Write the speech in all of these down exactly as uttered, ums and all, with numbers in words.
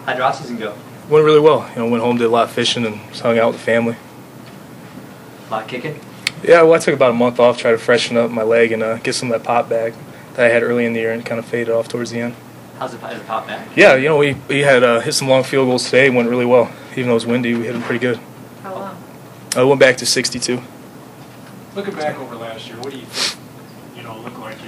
How'd your off-season go? Went really well. You know, went home, did a lot of fishing, and just hung out with the family. A lot of kicking? Yeah, well, I took about a month off, try to freshen up my leg and uh, get some of that pop back that I had early in the year and kind of faded off towards the end. How's it, how's it pop back? Yeah, you know, we, we had uh, hit some long field goals today. Went really well. Even though it was windy, we hit them pretty good. How long? I went back to sixty-two. Looking back over last year, what do you think, you know, looked like you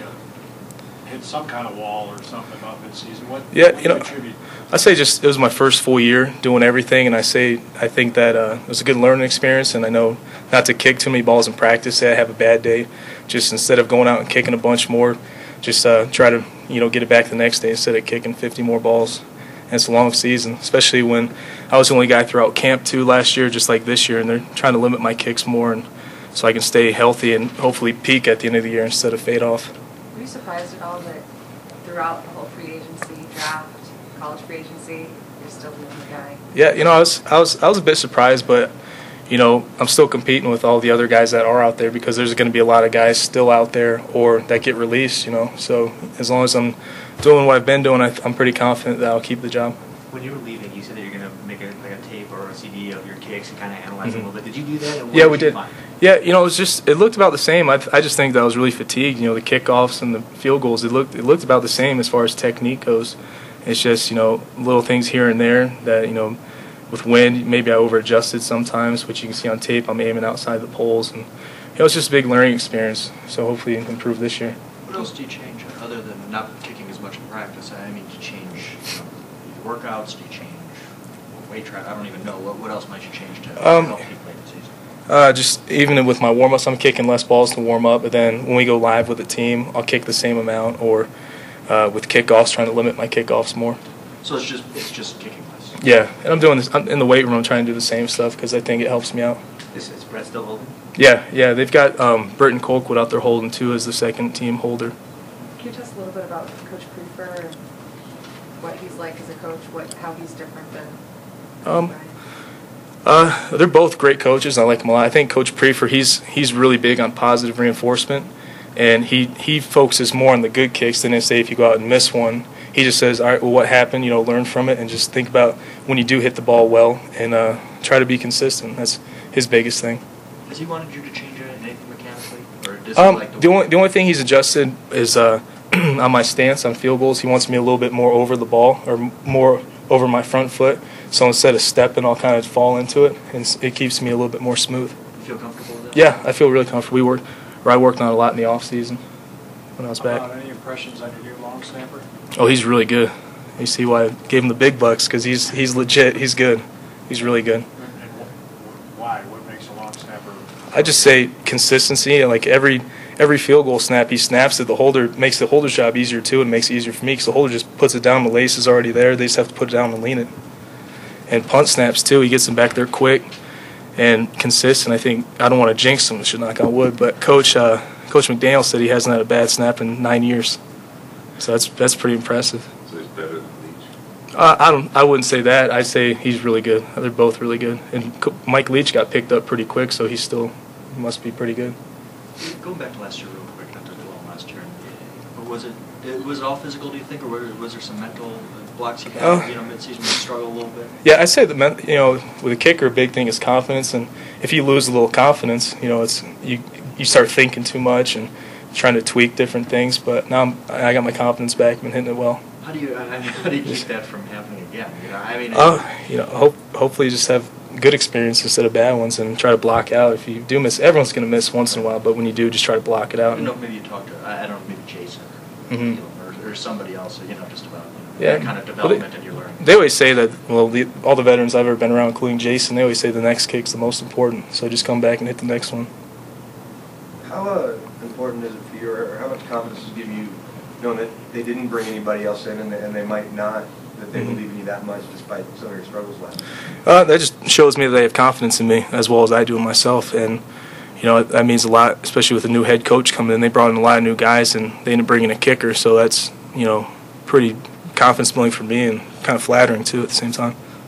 hit some kind of wall or something about mid-season? What, Yeah, what you know, do you attribute? I say just it was my first full year doing everything, and I say I think that uh, it was a good learning experience, and I know not to kick too many balls in practice. Say I have a bad day, just instead of going out and kicking a bunch more, just uh, try to you know get it back the next day instead of kicking fifty more balls. And it's a long season, especially when I was the only guy throughout camp too last year, just like this year, and they're trying to limit my kicks more, and so I can stay healthy and hopefully peak at the end of the year instead of fade off. Were you surprised at all that throughout the whole free agency, draft, college free agency, you're still the only guy? Yeah, you know, I was I was I was a bit surprised, but you know, I'm still competing with all the other guys that are out there because there's going to be a lot of guys still out there or that get released. You know, so as long as I'm doing what I've been doing, I, I'm pretty confident that I'll keep the job. When you were leaving, you said that you're going to make a, like a tape or a C D of your kicks and kind of analyze Mm-hmm. them a little bit. Did you do that? And what Yeah, we you did. find? Yeah, you know, it was just it looked about the same. I I just think that I was really fatigued. You know, the kickoffs and the field goals. It looked it looked about the same as far as technique goes. It's just you know little things here and there that you know. With wind, maybe I over-adjusted sometimes, which you can see on tape. I'm aiming outside the poles, and you know, it's just a big learning experience. So hopefully improve this year. What else do you change other than not kicking as much in practice? I mean, do you change you know, your workouts? Do you change weight track? I don't even know. What, what else might you change to Um, help you play the season? Uh, just even with my warm-ups, I'm kicking less balls to warm up, but then when we go live with the team, I'll kick the same amount. Or uh, with kickoffs, trying to limit my kickoffs more. So it's just it's just kicking less. Yeah, and I'm doing this I'm in the weight room. I'm trying to do the same stuff because I think it helps me out. Is, is Brett still holding? Yeah, yeah, they've got um, Burton Colquitt out there holding too as the second team holder. Can you tell us a little bit about Coach Prefer and what he's like as a coach, what how he's different than Um, Brian? Uh, they're both great coaches. I like them a lot. I think Coach Prefer, he's he's really big on positive reinforcement, and he, he focuses more on the good kicks than, say, if you go out and miss one. He just says, all right, well, what happened? You know, learn from it and just think about when you do hit the ball well and uh, try to be consistent. That's his biggest thing. Has he wanted you to change anything mechanically, or does Um, he like the, the only the only thing he's adjusted is uh, on my stance on field goals. He wants me a little bit more over the ball or m- more over my front foot. So instead of stepping, I'll kind of fall into it, and s- it keeps me a little bit more smooth. you feel comfortable with that? Yeah, I feel really comfortable. We worked, or I worked on it a lot in the off season when I was back. About any impressions on your new long snapper? Oh, he's really good. You see why I gave him the big bucks because he's he's legit. He's good. He's really good. And wh- why? What makes a long snapper? I just say consistency. Like every every field goal snap, he snaps it. The holder makes the holder's job easier too, and makes it easier for me because the holder just puts it down. The lace is already there. They just have to put it down and lean it. And punt snaps too. He gets them back there quick and consistent. I think I don't want to jinx him. I should knock on wood, but Coach uh, Coach McDaniel said he hasn't had a bad snap in nine years. So that's that's pretty impressive. So he's better than Leach. Uh, I don't. I wouldn't say that. I'd say he's really good. They're both really good. And Co- Mike Leach got picked up pretty quick, so he still must be pretty good. Going back to last year real quick, not to dwell on last year, but was it, it was it all physical? Do you think, or was, was there some mental blocks you had? Uh, you know, mid-season you struggle a little bit. Yeah, I say that. men- You know, with a kicker, a big thing is confidence, and if you lose a little confidence, you know, it's you you start thinking too much and trying to tweak different things. But now I'm, I got my confidence back. I've been hitting it well. How do you I mean, how do you keep that from happening again? You know, I mean, Uh, you know, hope hopefully just have good experience instead of bad ones, and try to block out. If you do miss, everyone's going to miss once in a while, but when you do, just try to block it I out. don't And, know, maybe you talk to I I don't know, maybe Jason or, Mhm. or, or somebody else, you know, just about you know, Yeah. that kind of Well, they- development in your learning. They always say that, well, the, all the veterans I've ever been around, including Jason, they always say the next kick's the most important. So just come back and hit the next one. How uh, important is it for you, or how much confidence does it give you knowing that they didn't bring anybody else in and they, and they might not, that they Mhm. believe in you that much despite some of your struggles last year? Uh, that just shows me that they have confidence in me as well as I do in myself. And, you know, that means a lot, especially with a new head coach coming in. They brought in a lot of new guys, and they ended up bringing a kicker. So that's, you know, pretty confidence building for me and kind of flattering, too, at the same time.